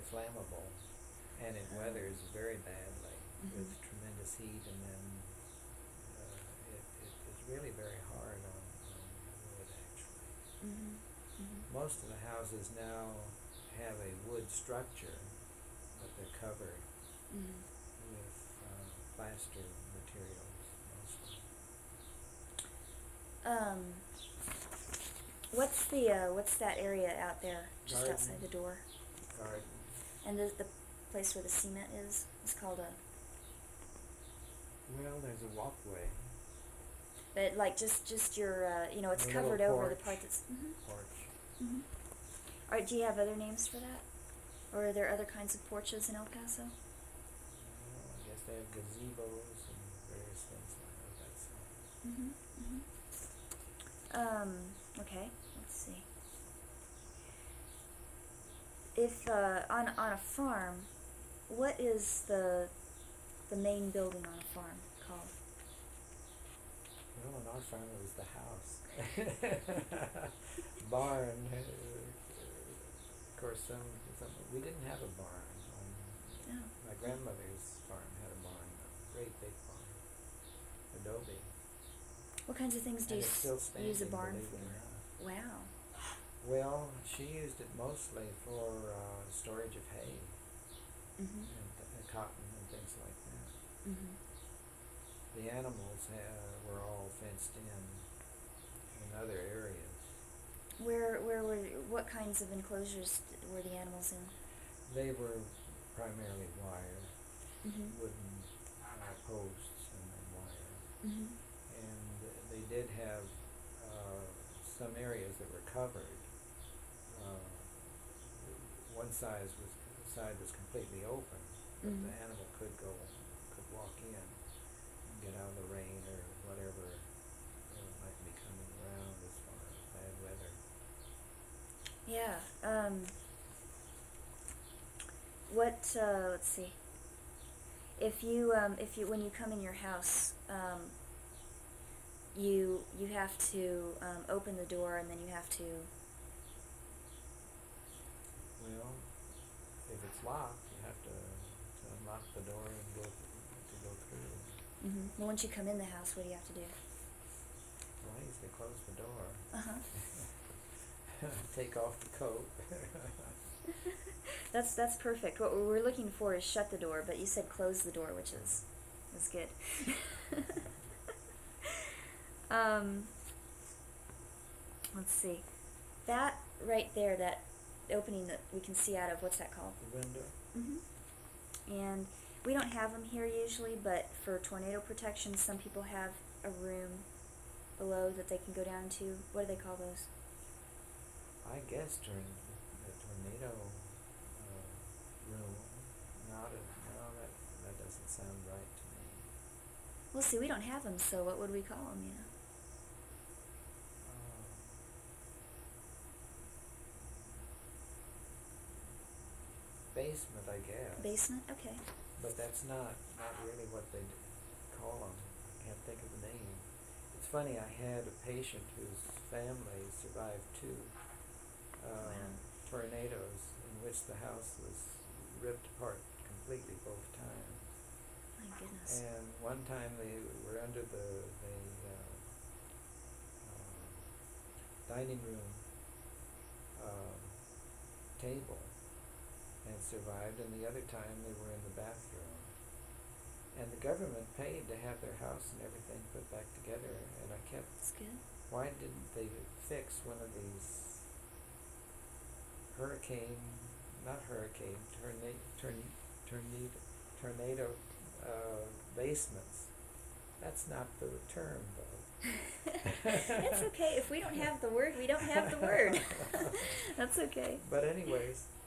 very flammable, and it weathers very badly with Mhm. tremendous heat, and then it's really very hard on wood, actually. Mhm. Mhm. Most of the houses now have a wood structure, but they're covered Mhm. with plaster materials mostly. Um, what's that area out there just Garden, outside the door? garden. And the place where the cement is called a. Well, there's a walkway, But like just your it's a little covered over the porch. part that's. Mhm. Porch. Mhm. All right. Do you have other names for that, or are there other kinds of porches in El Paso? Well, I guess they have gazebos and various things like that. So. Mhm. Mhm. Okay. Let's see. If on a farm, what is the main building on a farm called? Well, on our farm it was the house. Barn. Of course, some we didn't have a barn. Oh. My grandmother's farm had a barn, a great big barn, adobe, What kinds of things do and you it's still standing, use a barn believe it or not. for? Wow. Well, she used it mostly for storage of hay Mhm. and cotton and things like that. Mhm. The animals were all fenced in other areas. Where were what kinds of enclosures were the animals in? They were primarily wire, Mhm. wooden posts and then wire. Mhm. And they did have some areas that were covered. Uh, one side was completely open, but Mhm. the animal could walk in and get out of the rain or whatever might be coming around as far as bad weather. Yeah. What? Let's see. If you when you come in your house, you have to open the door and then you have to. Well, if it's locked, you have to unlock the door and to go through. Mhm. Well, once you come in the house, what do you have to do? Well, I usually close the door. Uh huh. Take off the coat. That's perfect. What we're looking for is shut the door, but you said close the door, which is good. um, let's see. That right there, that opening that we can see out of, what's that called? The window. Mhm. And we don't have them here usually, but for tornado protection, some people have a room below that they can go down to. What do they call those? I guess during the tornado room, no, that doesn't sound right to me. Well, see, we don't have them, so what would we call them? You know. Uh, Basement, I guess. Basement. Okay. But that's not really what they call them. I can't think of the name. It's funny. I had a patient whose family survived two Wow. tornadoes in which the house was ripped apart completely both times. My goodness. And one time they were under the dining room uh, table and survived, and the other time they were in the bathroom. And the government paid to have their house and everything put back together, and I kept, That's good. why didn't they fix one of these tornado basements? That's not the term, though. It's okay. If we don't have the word, we don't have the word. That's okay. But anyways,